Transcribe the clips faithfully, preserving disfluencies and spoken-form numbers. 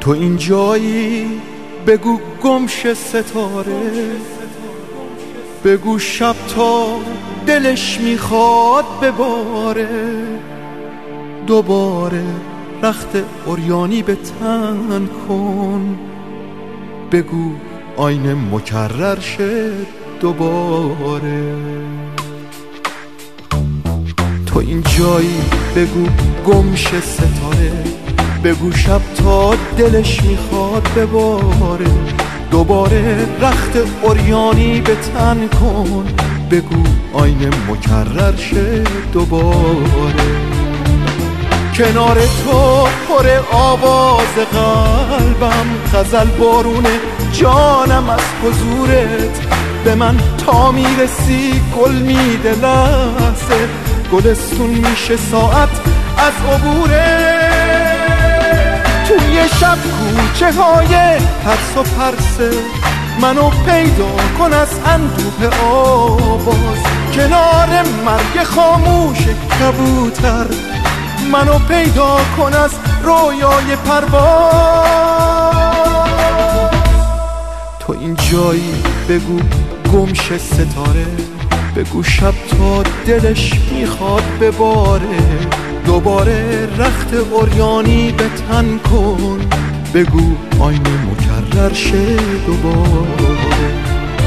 تو این جایی بگو گمش ستاره، بگو شب تا دلش میخواد بباره، دوباره رخت عریانی به تن کن، بگو آینه مکرر شد دوباره. تو این جایی بگو گمش ستاره، بگو شب تا دلش میخواد بباره، دوباره رخت عریانی به تن کن، بگو آینه مکرر شه دوباره. کنار تو پر آواز قلبم، غزل بارون جانم از حضورت، به من تا میرسی گل میده لحظه، گلستون میشه ساعت از عبورت. توی شب کوچه های ترس و پرسه، منو پیدا کن از اندوه آواز، کنار مرگ خاموش کبوتر، منو پیدا کن از رویای پرواز. تو این جایی بگو گمش ستاره، بگو شب تا دلش میخواد بباره، دوباره رخت عریانی به تن کن، بگو آینه مکرر شه دوباره.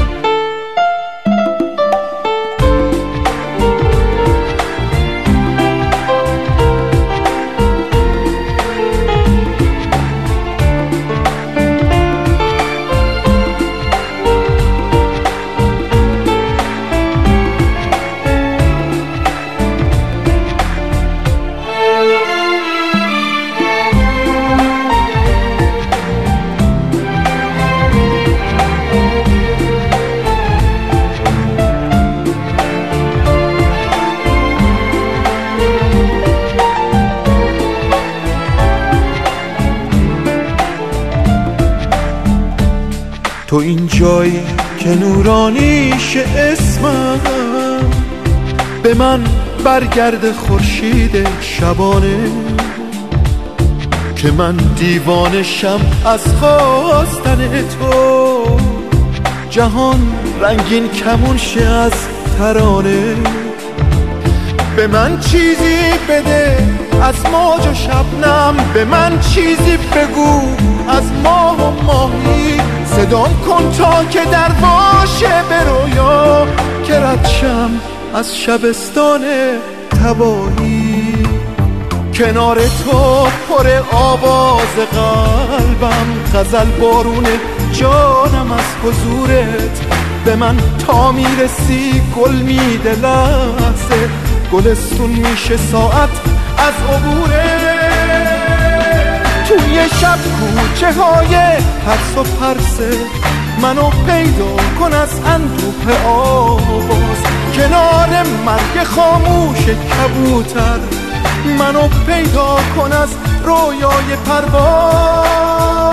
تو این جایی که نورانیش اسمم، به من برگرد خورشید شبانه، که من دیوانشم از خواستن تو، جهان رنگین کمون شه از ترانه. به من چیزی بده از موج و شبنم، به من چیزی بگو از ماه و ماهی، صدام کن تا که در باشه به رویا، که ردشم از شبستان تباهی. کنار تو پر آواز قلبم، غزل بارون جانم از حضورت، به من تا میرسی گل میده لحظه، گلستون میشه ساعت از عبورت. توی شب کوچه های ترس و پرسه، منو پیدا کن از اندوه آواز، کنار مرگ خاموش کبوتر، منو پیدا کن از رویای پرواز.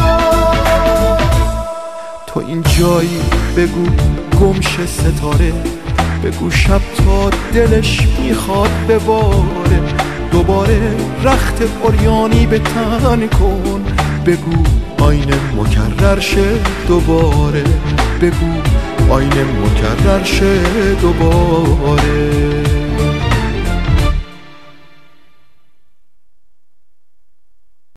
تو این جایی بگو گمش ستاره، بگو شب تا دلش میخواد بباره، دوباره رخت عریانی به تن کن، بگو آینه مکرر شه دوباره، بگو آینه مکرر شه دوباره.